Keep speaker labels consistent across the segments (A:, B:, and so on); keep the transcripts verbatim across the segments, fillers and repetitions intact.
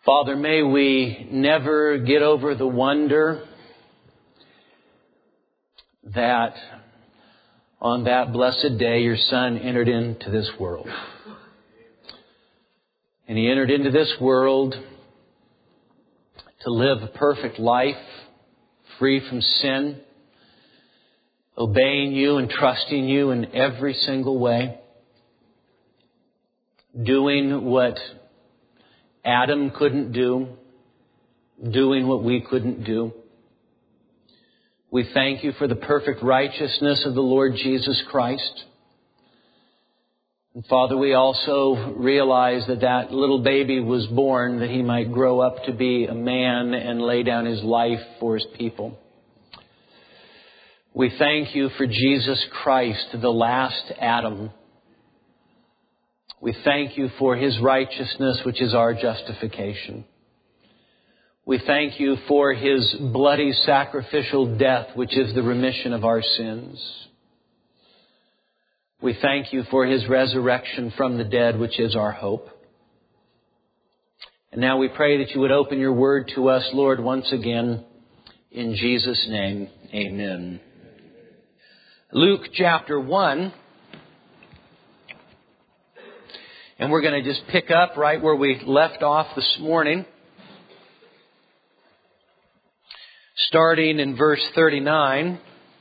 A: Father, may we never get over the wonder that on that blessed day your Son entered into this world. And He entered into this world to live a perfect life, free from sin, obeying You and trusting You in every single way, doing what Adam couldn't do, doing what we couldn't do. We thank You for the perfect righteousness of the Lord Jesus Christ. And Father, we also realize that that little baby was born that He might grow up to be a man and lay down His life for His people. We thank You for Jesus Christ, the last Adam. We thank You for His righteousness, which is our justification. We thank You for His bloody sacrificial death, which is the remission of our sins. We thank You for His resurrection from the dead, which is our hope. And now we pray that You would open Your word to us, Lord, once again. In Jesus' name, amen. Luke chapter one. And we're going to just pick up right where we left off this morning. Starting in verse thirty-nine.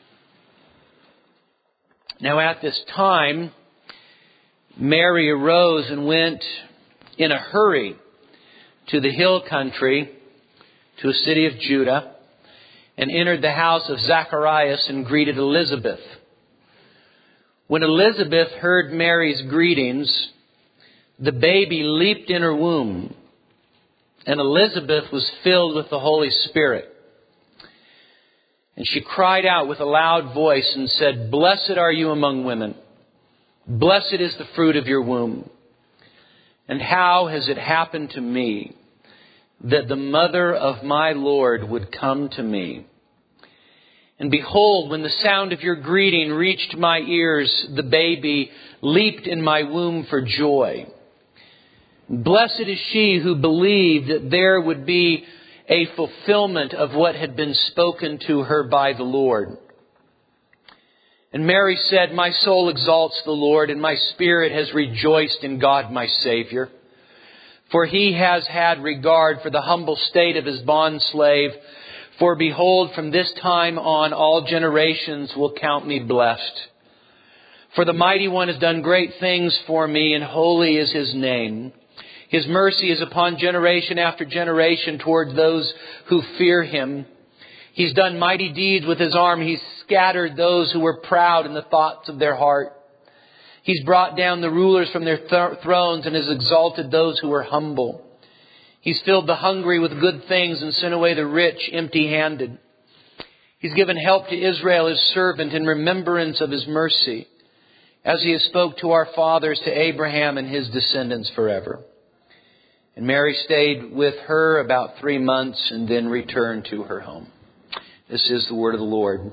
A: Now at this time, Mary arose and went in a hurry to the hill country, to a city of Judah, and entered the house of Zacharias and greeted Elizabeth. When Elizabeth heard Mary's greetings, the baby leaped in her womb, and Elizabeth was filled with the Holy Spirit. And she cried out with a loud voice and said, "Blessed are you among women. Blessed is the fruit of your womb. And how has it happened to me that the mother of my Lord would come to me? And behold, when the sound of your greeting reached my ears, the baby leaped in my womb for joy. Blessed is she who believed that there would be a fulfillment of what had been spoken to her by the Lord." And Mary said, "My soul exalts the Lord, and my spirit has rejoiced in God my Savior. For He has had regard for the humble state of His bondslave. For behold, from this time on all generations will count me blessed. For the Mighty One has done great things for me, and holy is His name. His mercy is upon generation after generation towards those who fear Him. He's done mighty deeds with His arm. He's scattered those who were proud in the thoughts of their heart. He's brought down the rulers from their th- thrones and has exalted those who were humble. He's filled the hungry with good things and sent away the rich empty-handed. He's given help to Israel, His servant, in remembrance of His mercy, as He has spoke to our fathers, to Abraham and his descendants forever." And Mary stayed with her about three months and then returned to her home. This is the word of the Lord.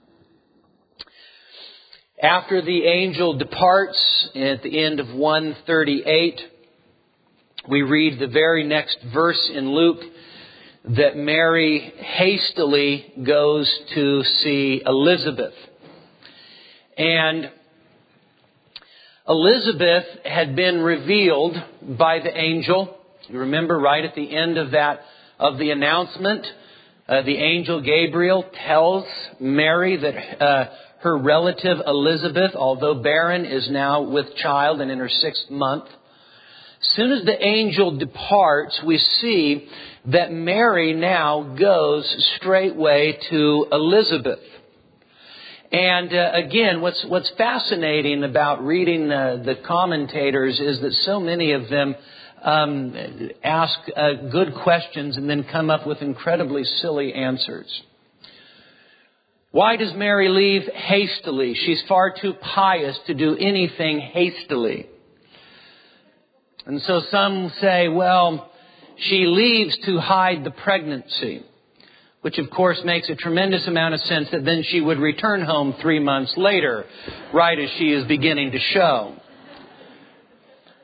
A: After the angel departs, at the end of one thirty-eight, we read the very next verse in Luke that Mary hastily goes to see Elizabeth. And Elizabeth had been revealed by the angel. You remember right at the end of that, of the announcement, uh, the angel Gabriel tells Mary that uh, her relative Elizabeth, although barren, is now with child and in her sixth month. As soon as the angel departs, we see that Mary now goes straightway to Elizabeth. And uh, again, what's what's fascinating about reading the, the commentators is that so many of them um, ask uh, good questions and then come up with incredibly silly answers. Why does Mary leave hastily? She's far too pious to do anything hastily. And so some say, well, she leaves to hide the pregnancy, which of course makes a tremendous amount of sense that then she would return home three months later, right as she is beginning to show.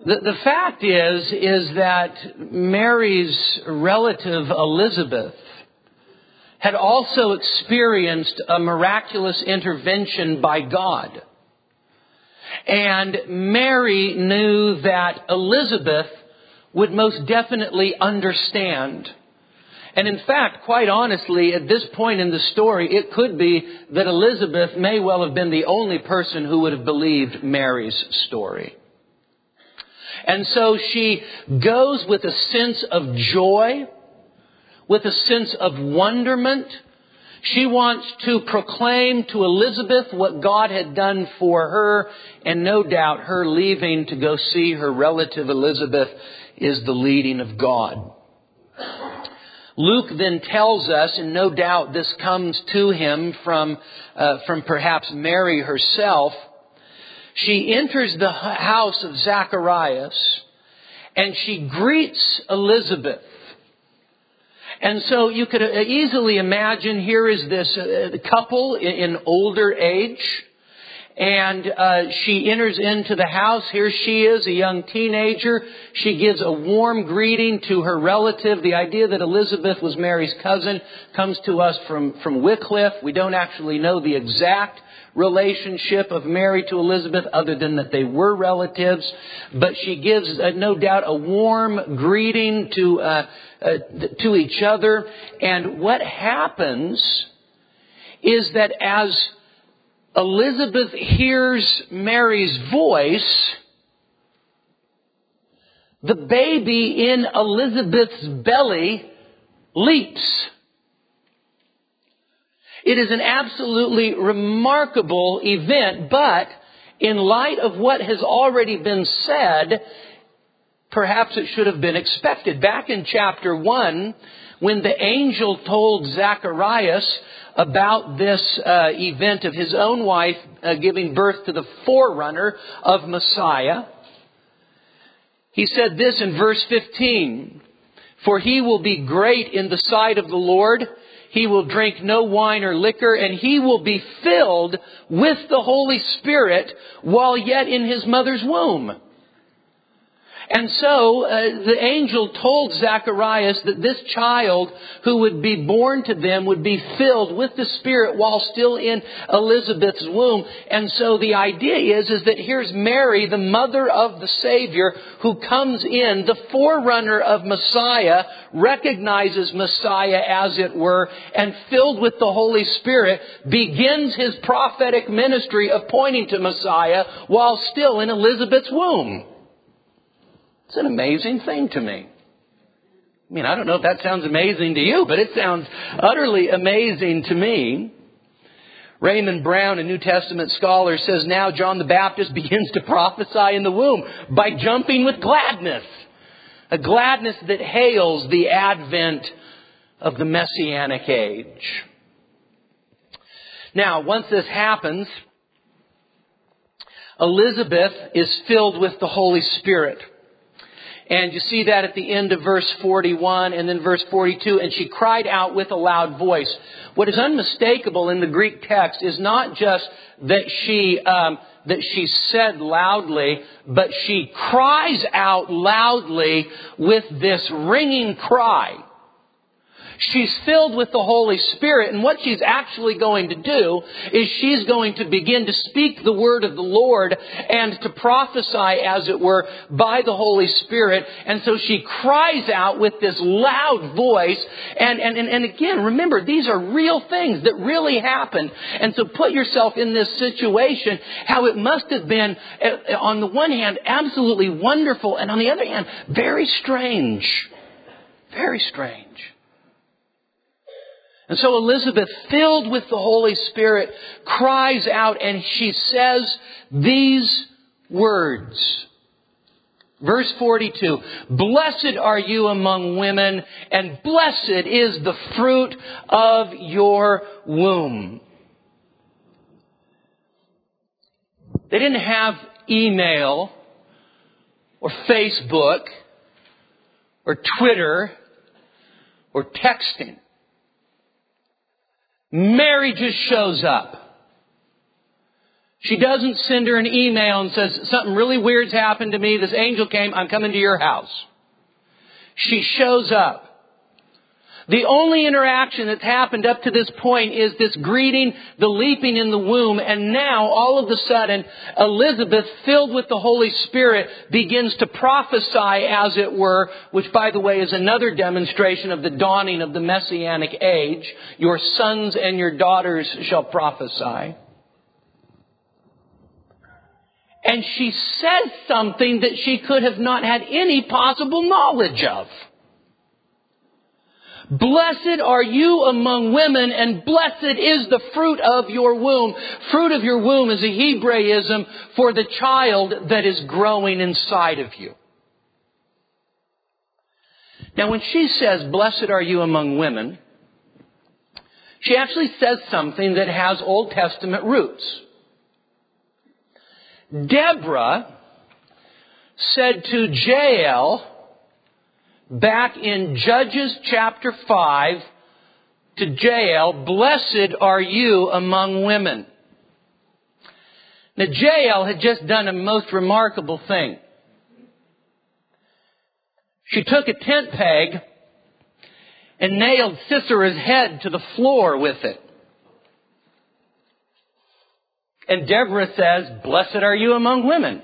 A: The, the fact is, is that Mary's relative Elizabeth had also experienced a miraculous intervention by God. And Mary knew that Elizabeth would most definitely understand. And in fact, quite honestly, at this point in the story, it could be that Elizabeth may well have been the only person who would have believed Mary's story. And so she goes with a sense of joy, with a sense of wonderment. She wants to proclaim to Elizabeth what God had done for her. And no doubt her leaving to go see her relative Elizabeth is the leading of God. Luke then tells us, and no doubt this comes to him from, uh, from perhaps Mary herself. She enters the house of Zacharias and she greets Elizabeth. And so you could easily imagine here is this uh, couple in older age. And uh, she enters into the house. Here she is, a young teenager. She gives a warm greeting to her relative. The idea that Elizabeth was Mary's cousin comes to us from, from Wycliffe. We don't actually know the exact relationship of Mary to Elizabeth other than that they were relatives. But she gives, uh, no doubt, a warm greeting to, uh, uh, to each other. And what happens is that as Elizabeth hears Mary's voice, the baby in Elizabeth's belly leaps. It is an absolutely remarkable event, but in light of what has already been said, perhaps it should have been expected. Back in chapter one, when the angel told Zacharias about this uh, event of his own wife uh, giving birth to the forerunner of Messiah, he said this in verse fifteen, "For he will be great in the sight of the Lord. He will drink no wine or liquor, and he will be filled with the Holy Spirit while yet in his mother's womb." And so uh, the angel told Zacharias that this child who would be born to them would be filled with the Spirit while still in Elizabeth's womb. And so the idea is, is that here's Mary, the mother of the Savior, who comes in, the forerunner of Messiah, recognizes Messiah as it were, and filled with the Holy Spirit, begins his prophetic ministry of pointing to Messiah while still in Elizabeth's womb. It's an amazing thing to me. I mean, I don't know if that sounds amazing to you, but it sounds utterly amazing to me. Raymond Brown, a New Testament scholar, says now John the Baptist begins to prophesy in the womb by jumping with gladness. A gladness that hails the advent of the Messianic age. Now, once this happens, Elizabeth is filled with the Holy Spirit. And you see that at the end of verse forty-one and then verse forty-two. "And she cried out with a loud voice." What is unmistakable in the Greek text is not just that she um, that she said loudly, but she cries out loudly with this ringing cry. She's filled with the Holy Spirit, and what she's actually going to do is she's going to begin to speak the word of the Lord and to prophesy, as it were, by the Holy Spirit. And so she cries out with this loud voice. And, and, and, and again, remember, these are real things that really happened. And so put yourself in this situation, how it must have been, on the one hand, absolutely wonderful, and on the other hand, very strange. Very strange. And so Elizabeth, filled with the Holy Spirit, cries out and she says these words. Verse forty-two, "Blessed are you among women, and blessed is the fruit of your womb." They didn't have email or Facebook or Twitter or texting. Mary just shows up. She doesn't send her an email and says, something really weird's happened to me. This angel came. I'm coming to your house. She shows up. The only interaction that's happened up to this point is this greeting, the leaping in the womb. And now, all of a sudden, Elizabeth, filled with the Holy Spirit, begins to prophesy, as it were, which, by the way, is another demonstration of the dawning of the Messianic age. Your sons and your daughters shall prophesy. And she says something that she could have not had any possible knowledge of. Blessed are you among women, and blessed is the fruit of your womb. Fruit of your womb is a Hebraism for the child that is growing inside of you. Now, when she says, blessed are you among women, she actually says something that has Old Testament roots. Deborah said to Jael, back in Judges chapter five, to Jael, blessed are you among women. Now, Jael had just done a most remarkable thing. She took a tent peg and nailed Sisera's head to the floor with it. And Deborah says, blessed are you among women.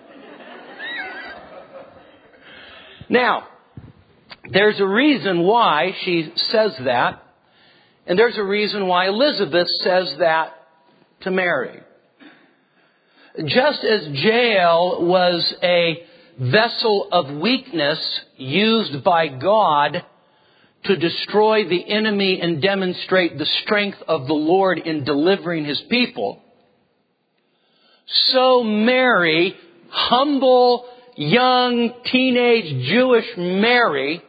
A: Now, there's a reason why she says that. And there's a reason why Elizabeth says that to Mary. Just as Jael was a vessel of weakness used by God to destroy the enemy and demonstrate the strength of the Lord in delivering His people, so Mary, humble, young, teenage Jewish Mary,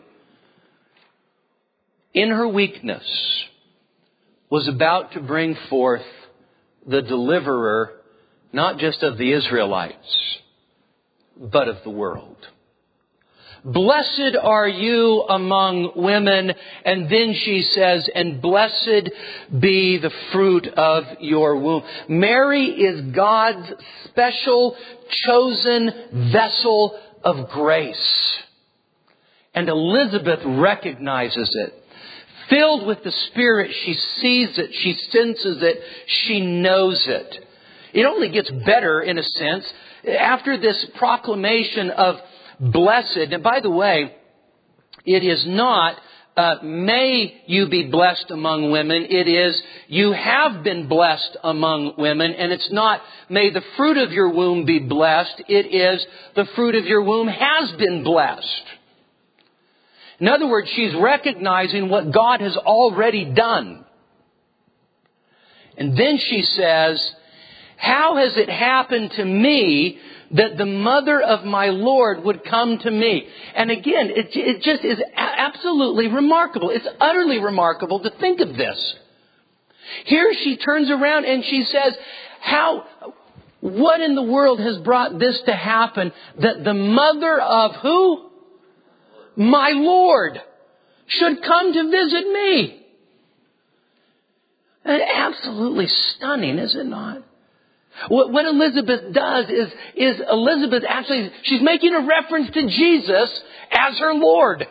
A: in her weakness, was about to bring forth the deliverer, not just of the Israelites, but of the world. Blessed are you among women. And then she says, and blessed be the fruit of your womb. Mary is God's special, chosen vessel of grace. And Elizabeth recognizes it. Filled with the Spirit, she sees it, she senses it, she knows it. It only gets better, in a sense, after this proclamation of blessed. And by the way, it is not, uh, may you be blessed among women. It is, you have been blessed among women. And it's not, may the fruit of your womb be blessed. It is, the fruit of your womb has been blessed. In other words, she's recognizing what God has already done. And then she says, how has it happened to me that the mother of my Lord would come to me? And again, it, it just is absolutely remarkable. It's utterly remarkable to think of this. Here she turns around and she says, how, what in the world has brought this to happen that the mother of who? My Lord should come to visit me. And absolutely stunning, is it not? What, what Elizabeth does is, is Elizabeth actually, she's making a reference to Jesus as her Lord.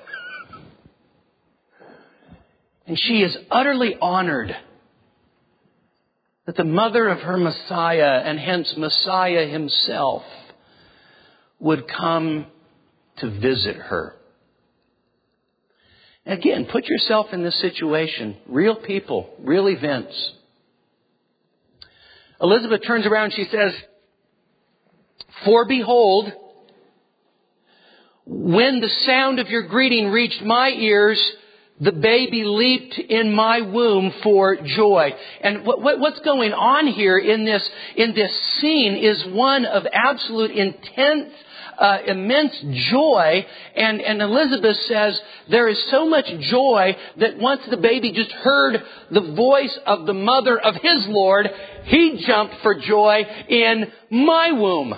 A: And she is utterly honored that the mother of her Messiah, and hence Messiah himself, would come to visit her. Again, put yourself in this situation. Real people, real events. Elizabeth turns around and she says, for behold, when the sound of your greeting reached my ears, the baby leaped in my womb for joy. And what, what, what's going on here in this, in this scene is one of absolute intense Uh, immense joy. And, and Elizabeth says there is so much joy that once the baby just heard the voice of the mother of his Lord, he jumped for joy in my womb.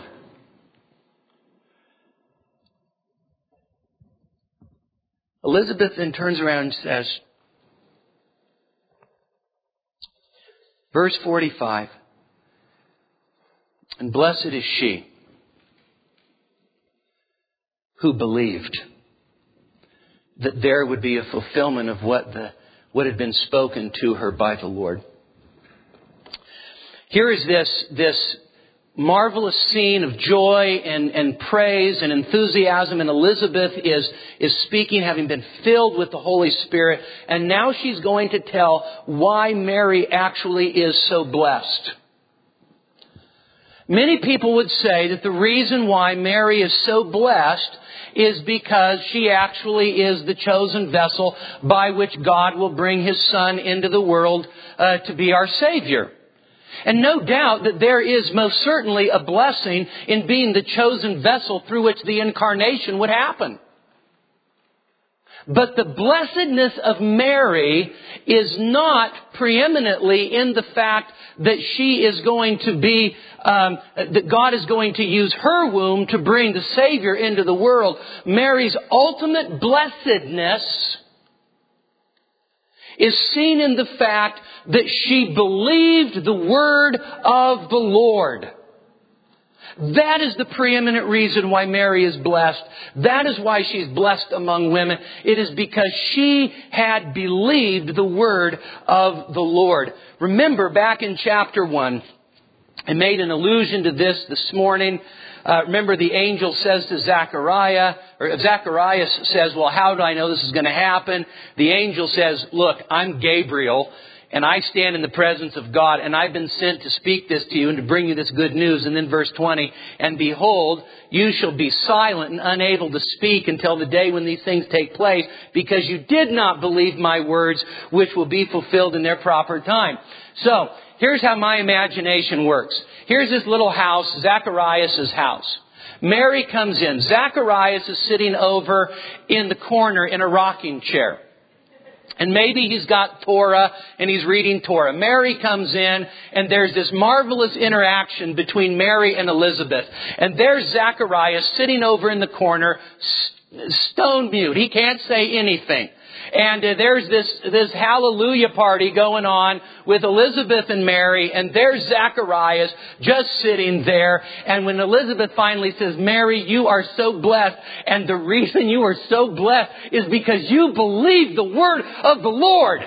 A: Elizabeth then turns around and says, verse forty-five, And blessed is she who believed that there would be a fulfillment of what the what had been spoken to her by the Lord. Here is this, this marvelous scene of joy and, and praise and enthusiasm. And Elizabeth is, is speaking, having been filled with the Holy Spirit. And now she's going to tell why Mary actually is so blessed. Many people would say that the reason why Mary is so blessed is because she actually is the chosen vessel by which God will bring His Son into the world uh, to be our Savior. And no doubt that there is most certainly a blessing in being the chosen vessel through which the incarnation would happen. But the blessedness of Mary is not preeminently in the fact that she is going to be, um, that God is going to use her womb to bring the Savior into the world. Mary's ultimate blessedness is seen in the fact that she believed the word of the Lord. That is the preeminent reason why Mary is blessed. That is why she's blessed among women. It is because she had believed the word of the Lord. Remember back in chapter one, I made an allusion to this this morning. Uh, remember the angel says to Zechariah, or Zacharias says, well, how do I know this is going to happen? The angel says, look, I'm Gabriel, and I stand in the presence of God, and I've been sent to speak this to you and to bring you this good news. And then verse twenty, and behold, you shall be silent and unable to speak until the day when these things take place, because you did not believe my words, which will be fulfilled in their proper time. So, here's how my imagination works. Here's this little house, Zacharias' house. Mary comes in. Zacharias is sitting over in the corner in a rocking chair. And maybe he's got Torah and he's reading Torah. Mary comes in and there's this marvelous interaction between Mary and Elizabeth. And there's Zacharias sitting over in the corner, stone mute. He can't say anything. And uh, there's this, this hallelujah party going on with Elizabeth and Mary. And there's Zacharias just sitting there. And when Elizabeth finally says, Mary, you are so blessed. And the reason you are so blessed is because you believe the word of the Lord.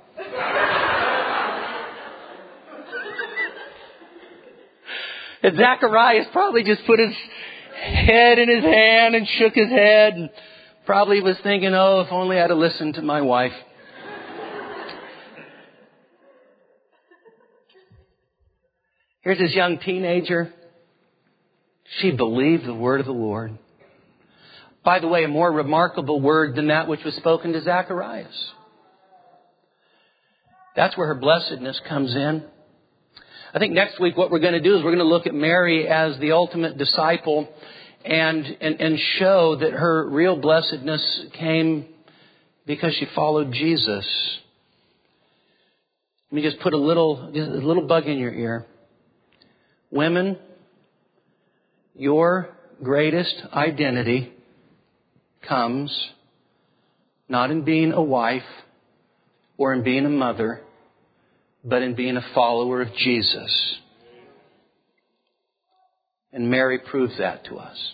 A: And Zacharias probably just put his head in his hand and shook his head and probably was thinking, oh, if only I'd have listened to my wife. Here's this young teenager. She believed the word of the Lord. By the way, a more remarkable word than that which was spoken to Zacharias. That's where her blessedness comes in. I think next week what we're going to do is we're going to look at Mary as the ultimate disciple and, and, and show that her real blessedness came because she followed Jesus. Let me just put a little, just a little bug in your ear. Women, your greatest identity comes not in being a wife or in being a mother, but in being a follower of Jesus. And Mary proves that to us.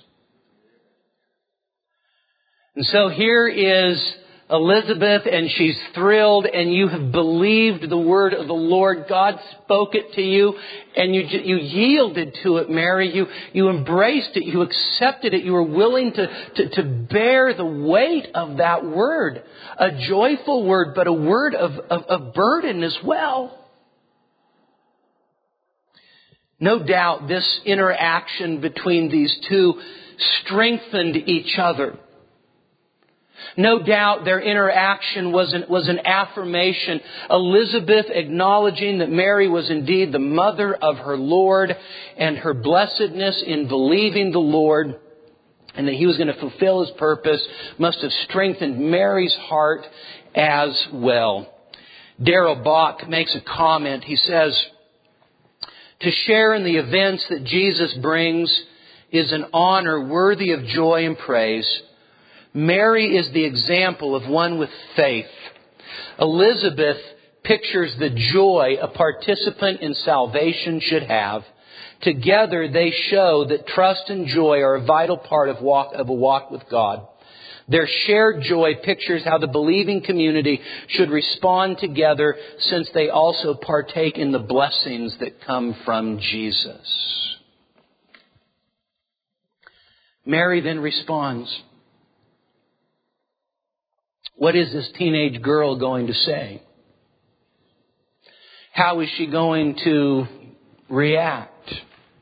A: And so here is Elizabeth, and she's thrilled, and you have believed the word of the Lord. God spoke it to you, and you you yielded to it, Mary. You you embraced it. You accepted it. You were willing to, to, to bear the weight of that word. A joyful word, but a word of, of, of burden as well. No doubt this interaction between these two strengthened each other. No doubt their interaction was an, was an affirmation. Elizabeth acknowledging that Mary was indeed the mother of her Lord, and her blessedness in believing the Lord and that He was going to fulfill His purpose must have strengthened Mary's heart as well. Darrell Bock makes a comment. He says, to share in the events that Jesus brings is an honor worthy of joy and praise. Mary is the example of one with faith. Elizabeth pictures the joy a participant in salvation should have. Together they show that trust and joy are a vital part of, walk, of a walk with God. Their shared joy pictures how the believing community should respond together, since they also partake in the blessings that come from Jesus. Mary then responds. What is this teenage girl going to say? How is she going to react?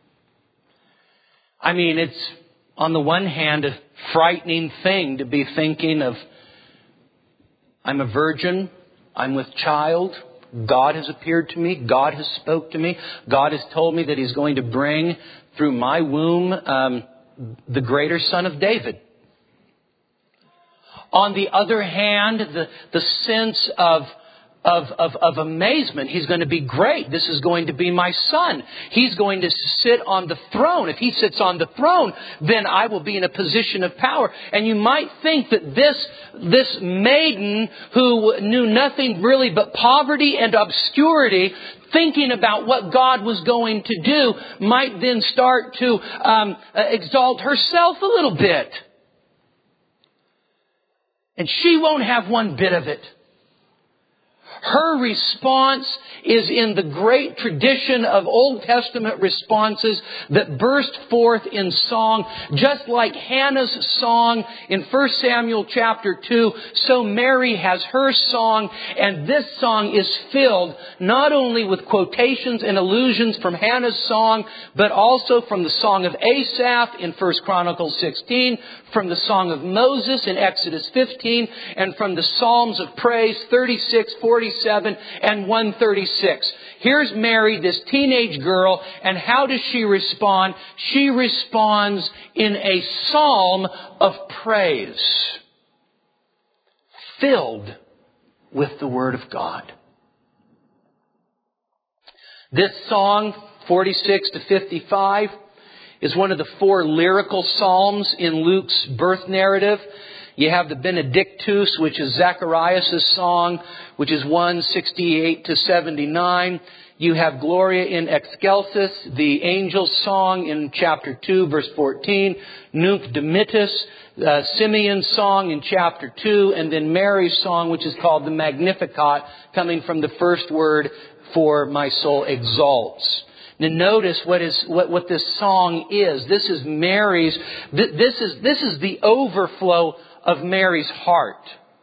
A: I mean, it's on the one hand a frightening thing to be thinking of, I'm a virgin, I'm with child, God has appeared to me, God has spoke to me, God has told me that He's going to bring through my womb um, the greater Son of David. On the other hand, the, the sense of Of, of, of amazement. He's going to be great. This is going to be my son. He's going to sit on the throne. If he sits on the throne, then I will be in a position of power. And you might think that this, this maiden who knew nothing really but poverty and obscurity, thinking about what God was going to do, might then start to um, exalt herself a little bit. And she won't have one bit of it. Her response is in the great tradition of Old Testament responses that burst forth in song. Just like Hannah's song in First Samuel chapter two, so Mary has her song, and this song is filled not only with quotations and allusions from Hannah's song, but also from the song of Asaph in First Chronicles sixteen, from the song of Moses in Exodus fifteen, and from the Psalms of Praise thirty-six, forty-seven, and one thirty-six. Here's Mary, this teenage girl, and how does she respond? She responds in a psalm of praise, filled with the Word of God. This song, forty-six to fifty-five, is one of the four lyrical psalms in Luke's birth narrative. You have the Benedictus, which is Zacharias' song, which is one sixty-eight to seventy-nine. You have Gloria in Excelsis, the angel's song in chapter two, verse fourteen. Nunc Dimittis, uh, Simeon's song in chapter two. And then Mary's song, which is called the Magnificat, coming from the first word, for my soul exalts. Now notice what is what, what this song is. This is Mary's. Th- this is this is the overflow of Mary's heart.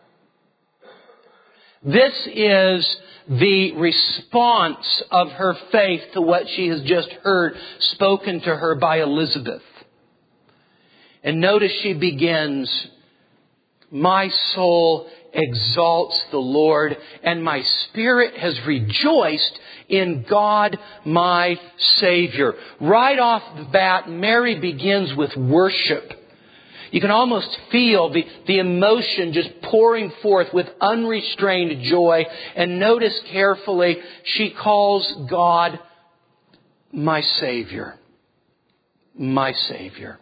A: This is the response of her faith to what she has just heard spoken to her by Elizabeth. And notice she begins, my soul exalts the Lord, and my spirit has rejoiced in God my Savior. Right off the bat, Mary begins with worship. You can almost feel the, the emotion just pouring forth with unrestrained joy. And notice carefully, she calls God my Savior. My Savior.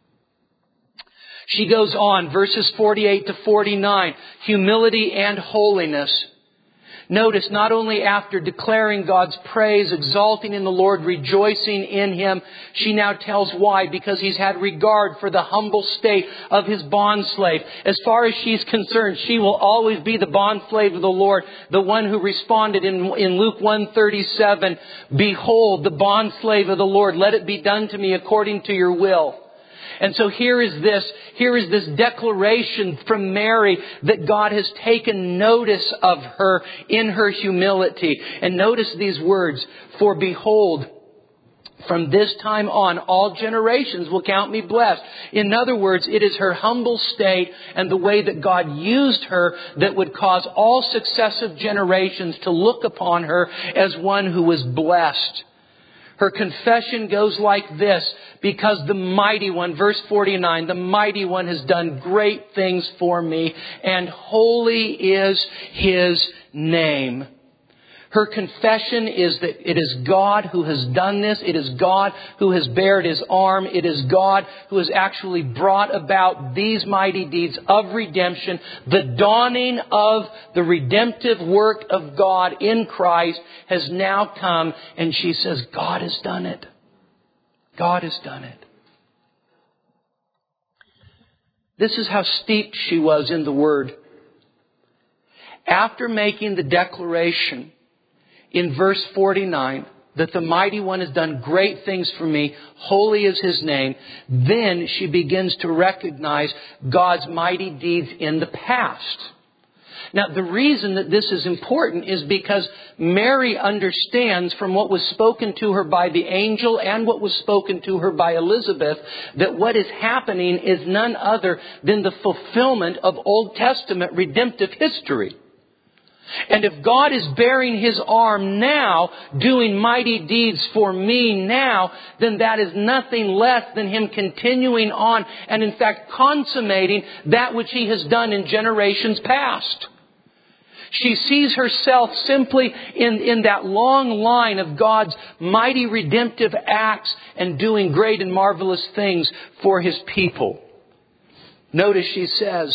A: She goes on, verses forty-eight to forty-nine, humility and holiness. Notice, not only after declaring God's praise, exalting in the Lord, rejoicing in Him, she now tells why. Because He's had regard for the humble state of His bondslave. As far as she's concerned, she will always be the bondslave of the Lord. The one who responded in, in Luke one thirty-seven, behold, the bondslave of the Lord, let it be done to me according to your will. And so here is this, here is this declaration from Mary that God has taken notice of her in her humility. And notice these words, for behold, from this time on, all generations will count me blessed. In other words, it is her humble state and the way that God used her that would cause all successive generations to look upon her as one who was blessed. Her confession goes like this, because the Mighty One, verse forty-nine, the Mighty One has done great things for me, and holy is His name. Her confession is that it is God who has done this. It is God who has bared His arm. It is God who has actually brought about these mighty deeds of redemption. The dawning of the redemptive work of God in Christ has now come. And she says, God has done it. God has done it. This is how steeped she was in the Word. After making the declaration in verse forty-nine that the Mighty One has done great things for me, holy is His name, then she begins to recognize God's mighty deeds in the past. Now, the reason that this is important is because Mary understands from what was spoken to her by the angel and what was spoken to her by Elizabeth that what is happening is none other than the fulfillment of Old Testament redemptive history. And if God is bearing His arm now, doing mighty deeds for me now, then that is nothing less than Him continuing on and in fact consummating that which He has done in generations past. She sees herself simply in, in that long line of God's mighty redemptive acts and doing great and marvelous things for His people. Notice she says,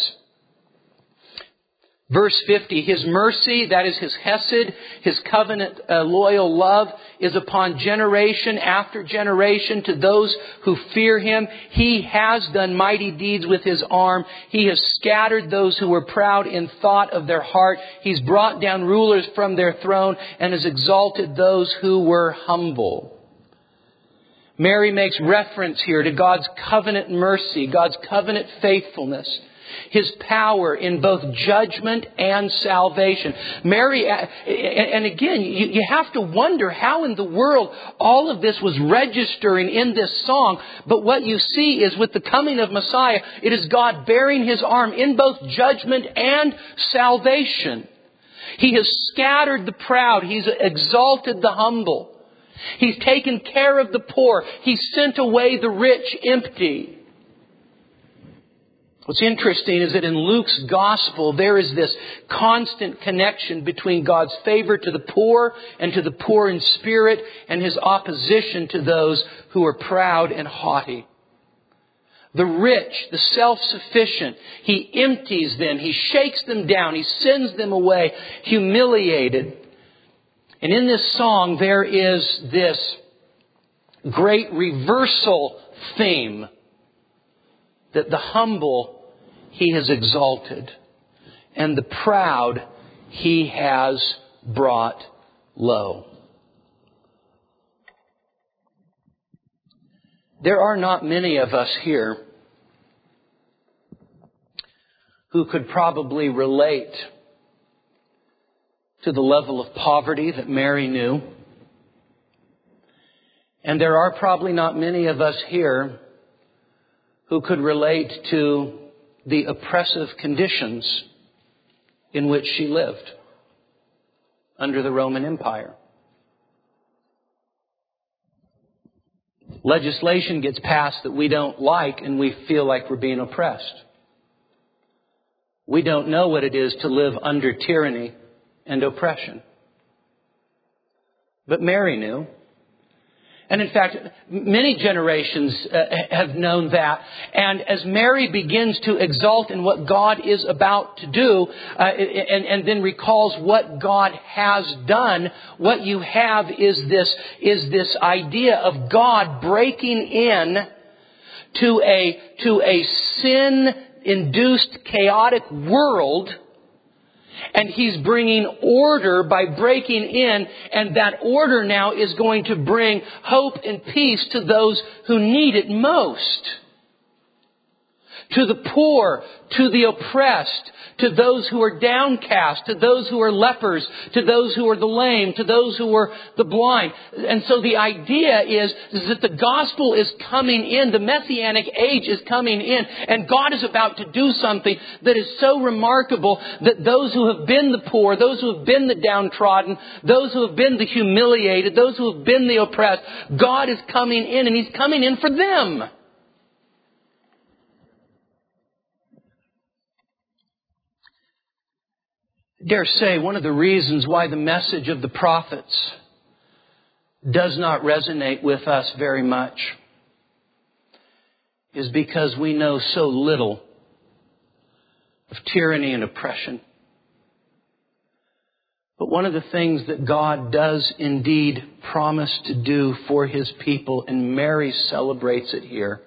A: verse fifty, His mercy, that is His hesed, His covenant uh, loyal love, is upon generation after generation to those who fear Him. He has done mighty deeds with His arm. He has scattered those who were proud in thought of their heart. He's brought down rulers from their throne and has exalted those who were humble. Mary makes reference here to God's covenant mercy, God's covenant faithfulness, His power in both judgment and salvation. Mary, and again, you have to wonder how in the world all of this was registering in this song. But what you see is with the coming of Messiah, it is God bearing His arm in both judgment and salvation. He has scattered the proud. He's exalted the humble. He's taken care of the poor. He's sent away the rich empty. What's interesting is that in Luke's gospel, there is this constant connection between God's favor to the poor and to the poor in spirit and His opposition to those who are proud and haughty. The rich, the self-sufficient, He empties them. He shakes them down. He sends them away humiliated. And in this song, there is this great reversal theme that the humble He has exalted and the proud He has brought low. There are not many of us here who could probably relate to the level of poverty that Mary knew. And there are probably not many of us here who could relate to the oppressive conditions in which she lived under the Roman Empire. Legislation gets passed that we don't like and we feel like we're being oppressed. We don't know what it is to live under tyranny and oppression. But Mary knew. And in fact, many generations uh, have known that. And as Mary begins to exalt in what God is about to do, uh, and, and then recalls what God has done, what you have is this, is this idea of God breaking in to a, to a sin-induced chaotic world. And He's bringing order by breaking in. And that order now is going to bring hope and peace to those who need it most. To the poor, to the oppressed, to those who are downcast, to those who are lepers, to those who are the lame, to those who are the blind. And so the idea is, is that the gospel is coming in, the messianic age is coming in, and God is about to do something that is so remarkable that those who have been the poor, those who have been the downtrodden, those who have been the humiliated, those who have been the oppressed, God is coming in, and He's coming in for them. Dare say one of the reasons why the message of the prophets does not resonate with us very much is because we know so little of tyranny and oppression. But one of the things that God does indeed promise to do for His people, and Mary celebrates it here,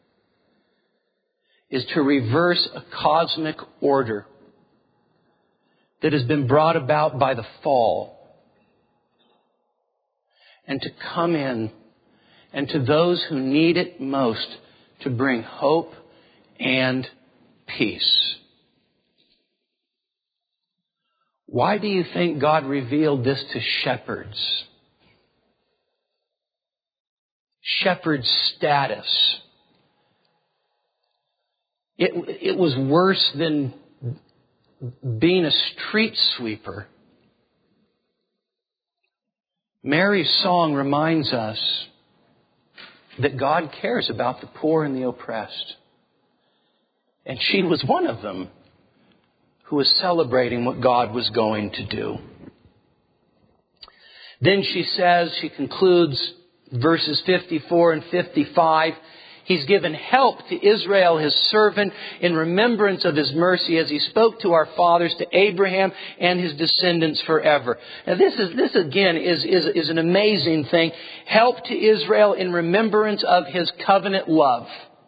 A: is to reverse a cosmic order that has been brought about by the fall, and to come in and to those who need it most to bring hope and peace. Why do you think God revealed this to shepherds? Shepherd status. It, it was worse than being a street sweeper. Mary's song reminds us that God cares about the poor and the oppressed. And she was one of them who was celebrating what God was going to do. Then she says, she concludes verses fifty-four and fifty-five, He's given help to Israel, His servant, in remembrance of His mercy as He spoke to our fathers, to Abraham and his descendants forever. Now this is, this again is, is, is an amazing thing. Help to Israel in remembrance of His covenant love.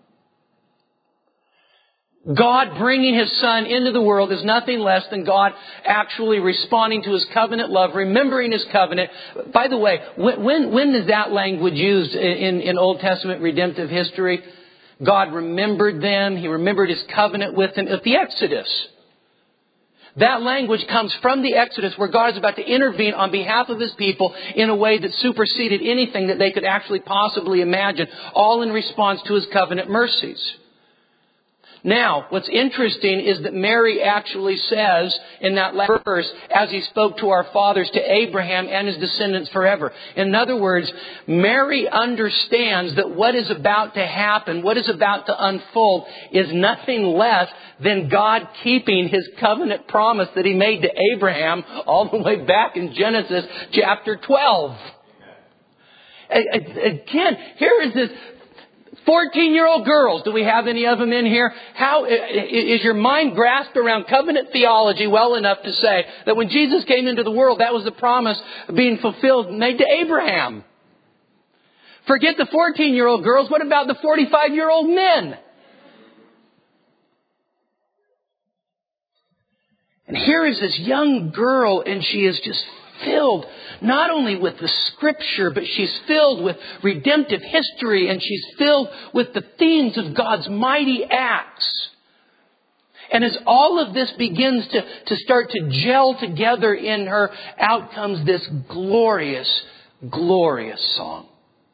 A: God bringing His Son into the world is nothing less than God actually responding to His covenant love, remembering His covenant. By the way, when, when is that language used in, in Old Testament redemptive history? God remembered them. He remembered His covenant with them at the Exodus. That language comes from the Exodus, where God is about to intervene on behalf of His people in a way that superseded anything that they could actually possibly imagine, all in response to His covenant mercies. Now, what's interesting is that Mary actually says in that last verse, as He spoke to our fathers, to Abraham and his descendants forever. In other words, Mary understands that what is about to happen, what is about to unfold, is nothing less than God keeping His covenant promise that He made to Abraham all the way back in Genesis chapter twelve. Again, here is this fourteen-year-old girls. Do we have any of them in here? How is your mind grasped around covenant theology well enough to say that when Jesus came into the world, that was the promise being fulfilled made to Abraham? Forget the fourteen-year-old girls. What about the forty-five-year-old men? And here is this young girl, and she is just filled not only with the Scripture, but she's filled with redemptive history, and she's filled with the themes of God's mighty acts. And as all of this begins to, to start to gel together in her, out comes this glorious, glorious song.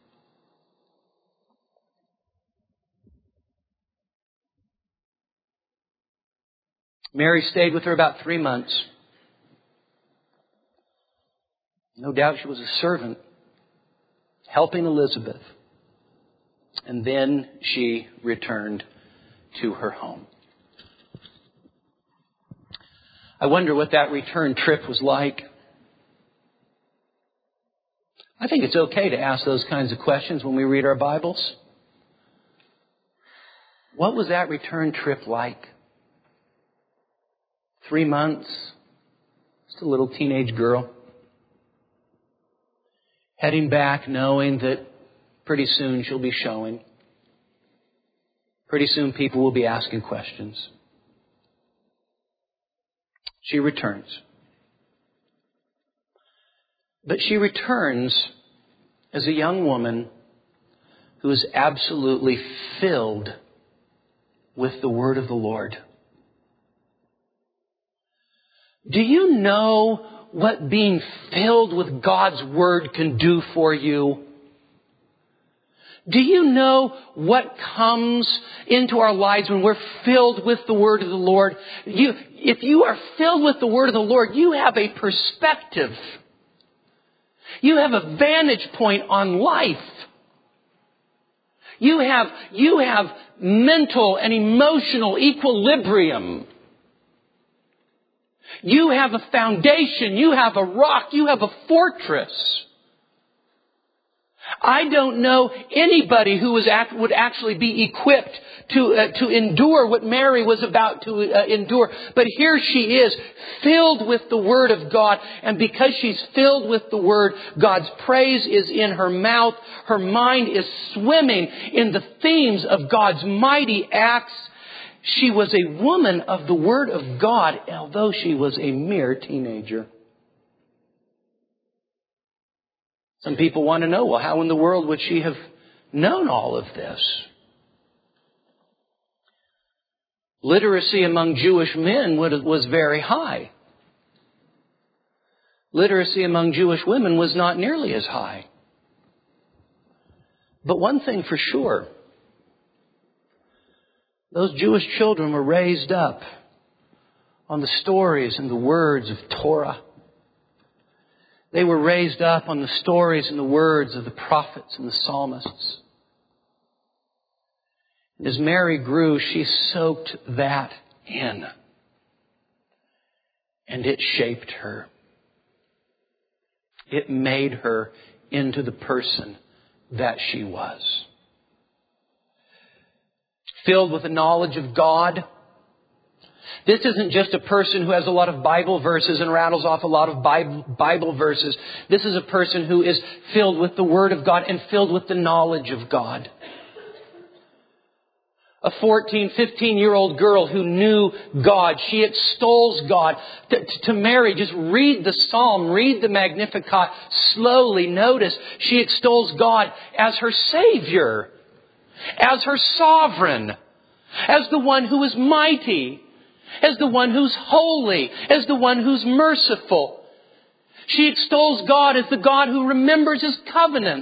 A: Mary stayed with her about three months. No doubt she was a servant, helping Elizabeth. And then she returned to her home. I wonder what that return trip was like. I think it's okay to ask those kinds of questions when we read our Bibles. What was that return trip like? Three months, just a little teenage girl. Heading back knowing that pretty soon she'll be showing. Pretty soon people will be asking questions. She returns. But she returns as a young woman who is absolutely filled with the word of the Lord. Do you know what being filled with God's Word can do for you? Do you know what comes into our lives when we're filled with the Word of the Lord? You, if you are filled with the Word of the Lord, you have a perspective. You have a vantage point on life. You have, you have mental and emotional equilibrium. You have a foundation. You have a rock. You have a fortress. I don't know anybody who was act, would actually be equipped to uh, to endure what Mary was about to uh, endure. But here she is, filled with the Word of God. And because she's filled with the Word, God's praise is in her mouth. Her mind is swimming in the themes of God's mighty acts. She was a woman of the Word of God, although she was a mere teenager. Some people want to know, well, how in the world would she have known all of this? Literacy among Jewish men was very high. Literacy among Jewish women was not nearly as high. But one thing for sure, those Jewish children were raised up on the stories and the words of Torah. They were raised up on the stories and the words of the prophets and the psalmists. And as Mary grew, she soaked that in. And it shaped her. It made her into the person that she was. Filled with the knowledge of God. This isn't just a person who has a lot of Bible verses and rattles off a lot of Bible verses. This is a person who is filled with the Word of God and filled with the knowledge of God. A fourteen, fifteen-year-old girl who knew God. She extols God. To, to Mary, just read the Psalm, read the Magnificat slowly. Notice she extols God as her Savior, as her Sovereign, as the one who is mighty, as the one who's holy, as the one who's merciful. She extols God as the God who remembers His covenant.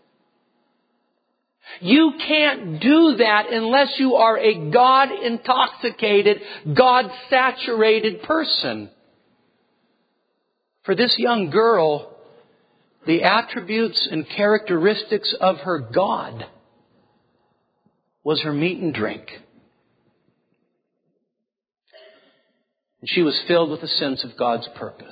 A: You can't do that unless you are a God-intoxicated, God-saturated person. For this young girl, the attributes and characteristics of her God was her meat and drink. And she was filled with a sense of God's purpose.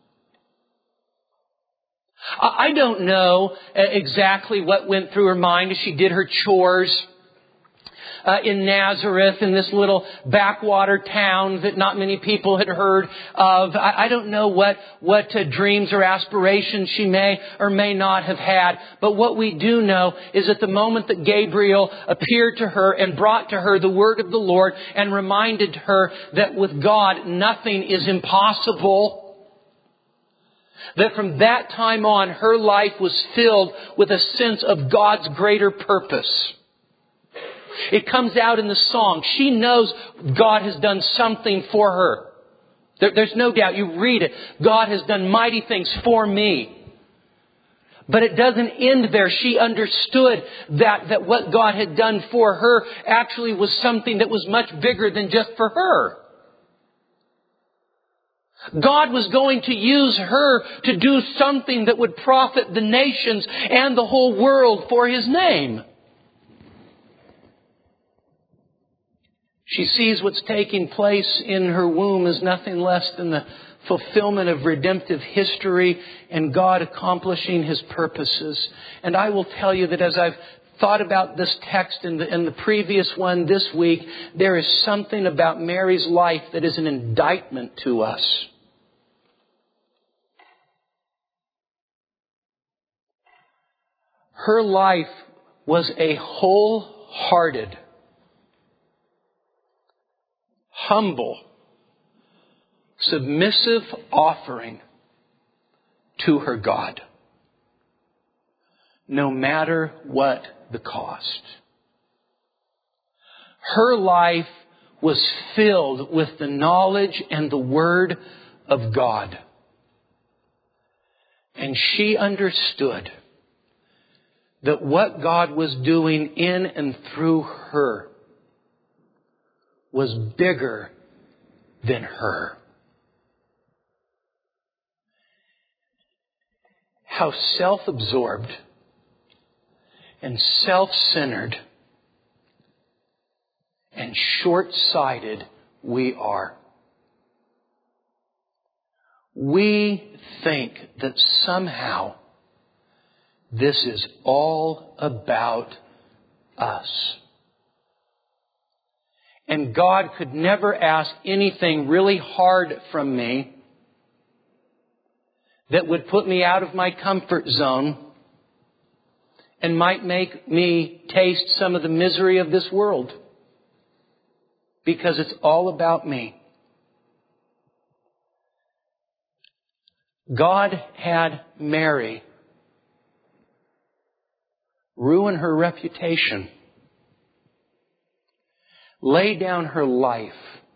A: I don't know exactly what went through her mind as she did her chores uh, in Nazareth, in this little backwater town that not many people had heard of. I, I don't know what, what uh, dreams or aspirations she may or may not have had. But what we do know is at the moment that Gabriel appeared to her and brought to her the word of the Lord and reminded her that with God nothing is impossible, that from that time on, her life was filled with a sense of God's greater purpose. It comes out in the song. She knows God has done something for her. There, there's no doubt. You read it. God has done mighty things for me. But it doesn't end there. She understood that, that what God had done for her actually was something that was much bigger than just for her. God was going to use her to do something that would profit the nations and the whole world for His name. She sees what's taking place in her womb as nothing less than the fulfillment of redemptive history and God accomplishing His purposes. And I will tell you that as I've thought about this text and the, and the previous one this week, there is something about Mary's life that is an indictment to us. Her life was a wholehearted, humble, submissive offering to her God, no matter what the cost. Her life was filled with the knowledge and the Word of God. And she understood that what God was doing in and through her was bigger than her. How self-absorbed and self-centered and short-sighted we are. We think that somehow This is all about us. And God could never ask anything really hard from me that would put me out of my comfort zone and might make me taste some of the misery of this world. Because it's all about me. God had Mary ruin her reputation, lay down her life,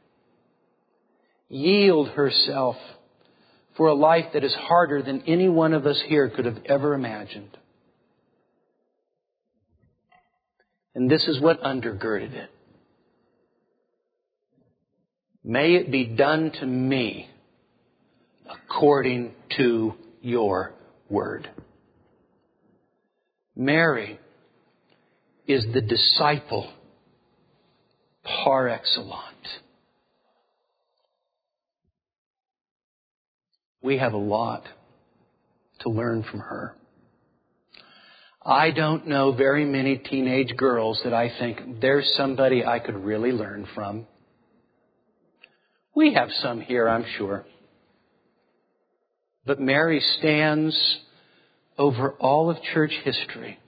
A: yield herself for a life that is harder than any one of us here could have ever imagined. And this is what undergirded it. May it be done to me according to your word. Mary is the disciple par excellence. We have a lot to learn from her. I don't know very many teenage girls that I think there's somebody I could really learn from. We have some here, I'm sure. But Mary stands over all of church history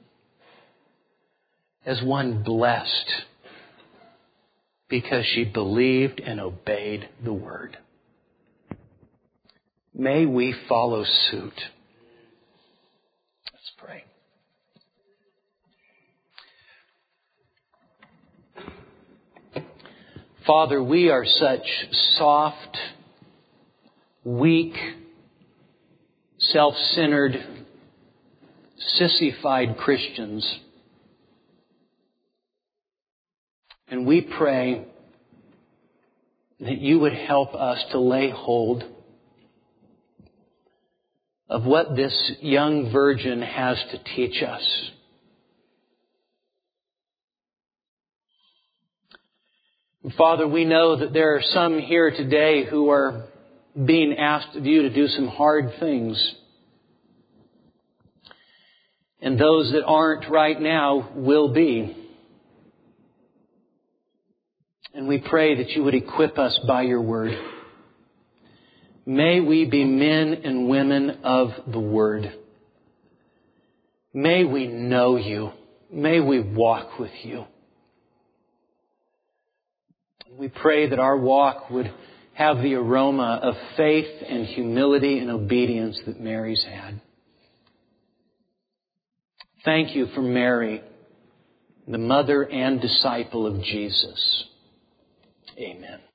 A: as one blessed because she believed and obeyed the word. May we follow suit. Let's pray. Father, we are such soft, weak, self-centered, sissified Christians. And we pray that you would help us to lay hold of what this young virgin has to teach us. And Father, we know that there are some here today who are being asked of you to do some hard things. And those that aren't right now will be. And we pray that you would equip us by your word. May we be men and women of the word. May we know you. May we walk with you. We pray that our walk would have the aroma of faith and humility and obedience that Mary's had. Thank you for Mary, the mother and disciple of Jesus. Amen.